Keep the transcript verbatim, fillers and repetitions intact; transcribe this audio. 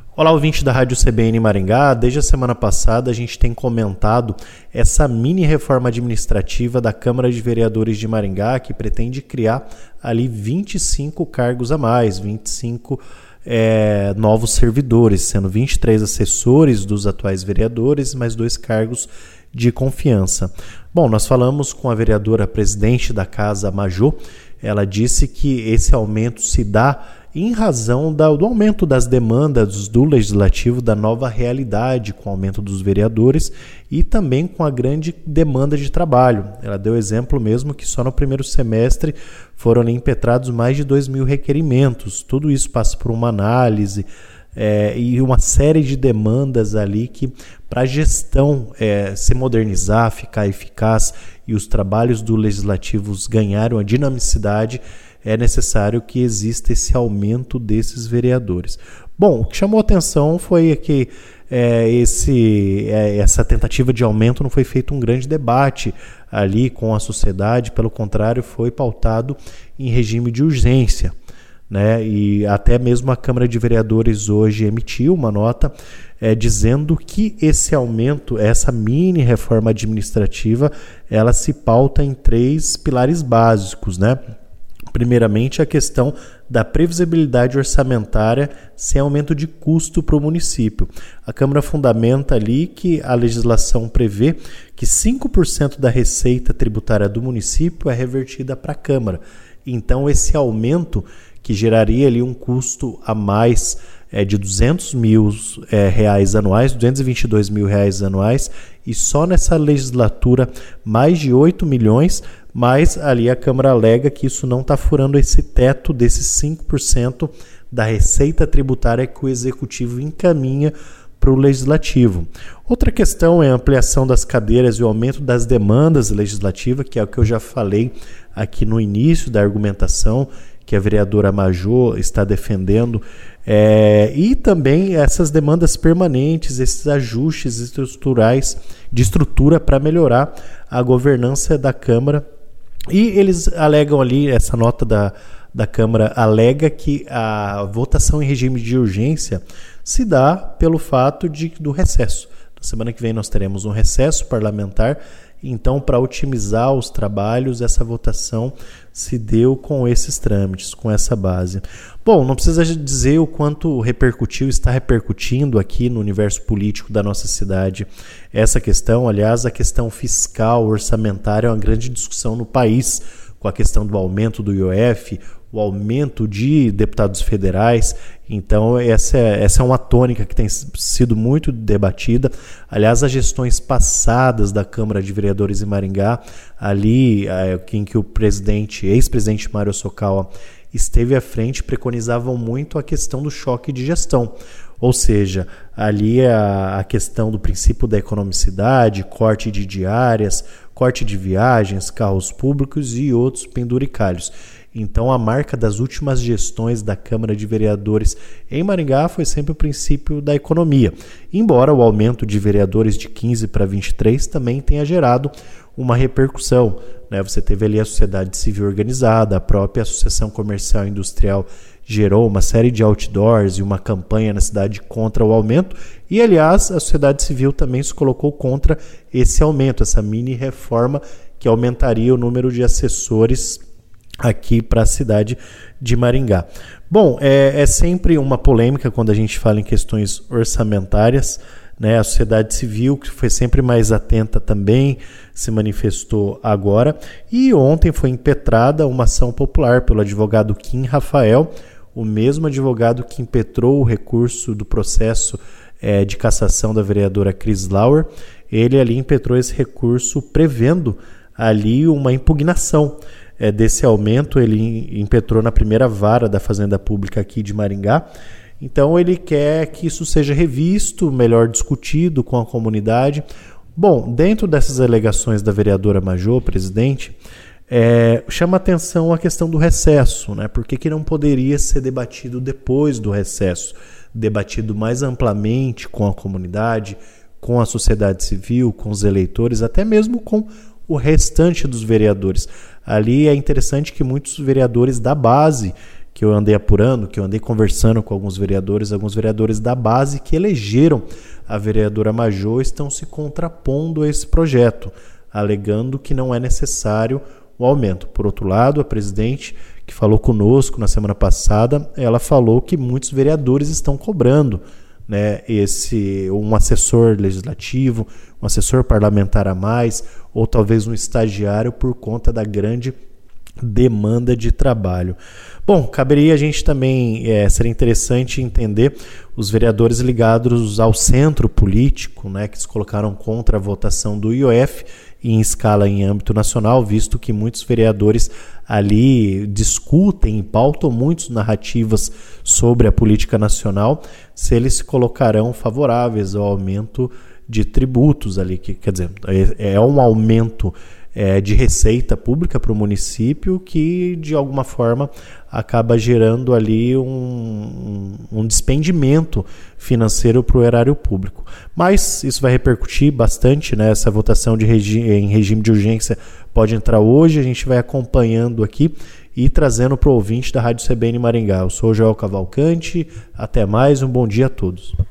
Olá, ouvinte da Rádio C B N Maringá. Desde a semana passada a gente tem comentado essa mini reforma administrativa da Câmara de Vereadores de Maringá, que pretende criar ali vinte e cinco cargos a mais, vinte e cinco é, novos servidores, sendo vinte e três assessores dos atuais vereadores, mais dois cargos de confiança. Bom, nós falamos com a vereadora presidente da Casa Majô. Ela disse que esse aumento se dá em razão da, do aumento das demandas do Legislativo, da nova realidade com o aumento dos vereadores e também com a grande demanda de trabalho. Ela deu exemplo mesmo que só no primeiro semestre foram ali impetrados mais de dois mil requerimentos. Tudo isso passa por uma análise é, e uma série de demandas ali que, para a gestão é, se modernizar, ficar eficaz e os trabalhos do Legislativo ganharem a dinamicidade, é necessário que exista esse aumento desses vereadores. Bom, o que chamou atenção foi que é, esse, é, essa tentativa de aumento não foi feito um grande debate ali com a sociedade, pelo contrário, foi pautado em regime de urgência, né? E até mesmo a Câmara de Vereadores hoje emitiu uma nota é, dizendo que esse aumento, essa mini reforma administrativa, ela se pauta em três pilares básicos, né? Primeiramente, a questão da previsibilidade orçamentária sem aumento de custo para o município. A Câmara fundamenta ali que a legislação prevê que cinco por cento da receita tributária do município é revertida para a Câmara. Então, esse aumento, que geraria ali um custo a mais é, de duzentos mil é, reais anuais, duzentos e vinte e dois mil reais anuais, e só nessa legislatura mais de oito milhões, mas ali a Câmara alega que isso não está furando esse teto desses cinco por cento da receita tributária que o Executivo encaminha para o Legislativo. Outra questão é a ampliação das cadeiras e o aumento das demandas legislativas, que é o que eu já falei aqui no início da argumentação, que a vereadora Majô está defendendo, é, e também essas demandas permanentes, esses ajustes estruturais de estrutura para melhorar a governança da Câmara. E eles alegam ali, essa nota da, da Câmara alega que a votação em regime de urgência se dá pelo fato de, do recesso. Na semana que vem nós teremos um recesso parlamentar, então para otimizar os trabalhos, essa votação se deu com esses trâmites, com essa base. Bom, não precisa dizer o quanto repercutiu, está repercutindo aqui no universo político da nossa cidade essa questão. Aliás, a questão fiscal, orçamentária é uma grande discussão no país, com a questão do aumento do I O F, o aumento de deputados federais. Então essa é, essa é uma tônica que tem sido muito debatida. Aliás, as gestões passadas da Câmara de Vereadores em Maringá, ali em que o presidente, ex-presidente Mário Sokawa esteve à frente, preconizavam muito a questão do choque de gestão. Ou seja, ali a, a questão do princípio da economicidade, corte de diárias, corte de viagens, carros públicos e outros penduricalhos. Então, a marca das últimas gestões da Câmara de Vereadores em Maringá foi sempre o princípio da economia, embora o aumento de vereadores de quinze para vinte e três também tenha gerado uma repercussão, né? Você teve ali a sociedade civil organizada, a própria Associação Comercial e Industrial gerou uma série de outdoors e uma campanha na cidade contra o aumento, e aliás a sociedade civil também se colocou contra esse aumento, essa mini reforma que aumentaria o número de assessores aqui para a cidade de Maringá. Bom, é, é sempre uma polêmica quando a gente fala em questões orçamentárias, né? A sociedade civil, que foi sempre mais atenta, também se manifestou agora, e ontem foi impetrada uma ação popular pelo advogado Kim Rafael, o mesmo advogado que impetrou o recurso do processo é, de cassação da vereadora Cris Lauer. Ele ali impetrou esse recurso prevendo ali uma impugnação É, desse aumento. Ele impetrou na primeira vara da Fazenda Pública aqui de Maringá. Então ele quer que isso seja revisto, melhor discutido com a comunidade. Bom, dentro dessas alegações da vereadora Majô, presidente, é, chama atenção a questão do recesso, né? Por que que não poderia ser debatido depois do recesso? Debatido mais amplamente com a comunidade, com a sociedade civil, com os eleitores, até mesmo com o restante dos vereadores. Ali é interessante que muitos vereadores da base, que eu andei apurando, que eu andei conversando com alguns vereadores, alguns vereadores da base que elegeram a vereadora Majô estão se contrapondo a esse projeto, alegando que não é necessário o aumento. Por outro lado, a presidente, que falou conosco na semana passada, ela falou que muitos vereadores estão cobrando, né, esse, um assessor legislativo, um assessor parlamentar a mais, ou talvez um estagiário por conta da grande demanda de trabalho. Bom, caberia a gente também, é, seria interessante entender os vereadores ligados ao centro político, né, que se colocaram contra a votação do I O F em escala em âmbito nacional, visto que muitos vereadores ali discutem e pautam muitas narrativas sobre a política nacional, se eles se colocarão favoráveis ao aumento de tributos ali, que quer dizer, é, é um aumento É, de receita pública para o município que, de alguma forma, acaba gerando ali um, um, um despendimento financeiro para o erário público. Mas isso vai repercutir bastante, né? Essa votação de regi- em regime de urgência pode entrar hoje, a gente vai acompanhando aqui e trazendo para o ouvinte da Rádio C B N Maringá. Eu sou o Joel Cavalcante, até mais, um bom dia a todos.